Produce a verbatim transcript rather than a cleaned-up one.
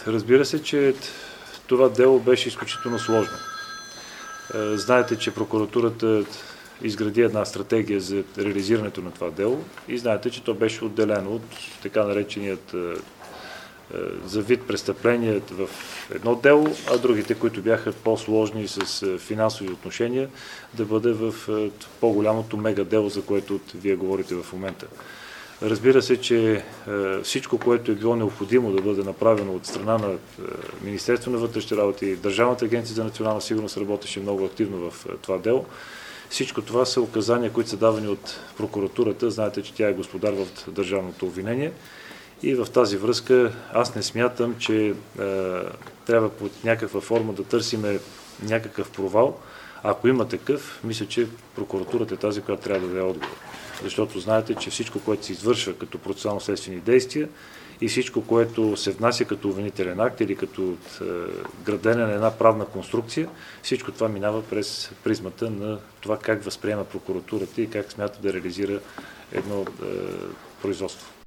разбира се, че това дело беше изключително сложно. Знаете, че прокуратурата изгради една стратегия за реализирането на това дело и знаете, че то беше отделено от така нареченият за вид престъпления в едно дело, а другите, които бяха по-сложни с финансови отношения, да бъде в по-голямото мега дело, за което вие говорите в момента. Разбира се, че всичко, което е било необходимо да бъде направено от страна на Министерството на вътрешните работи и Държавната агенция за национална сигурност работеше много активно в това дело. Всичко това са указания, които са давани от прокуратурата. Знаете, че тя е господар в държавното обвинение. И в тази връзка аз не смятам, че е, трябва под някаква форма да търсиме някакъв провал. Ако има такъв, мисля, че прокуратурата е тази, която трябва да даде отговор. Защото знаете, че всичко, което се извършва като процесуално-следствени действия и всичко, което се внася като обвинителен акт или като е, градене на една правна конструкция, всичко това минава през призмата на това как възприема прокуратурата и как смята да реализира едно е, производство.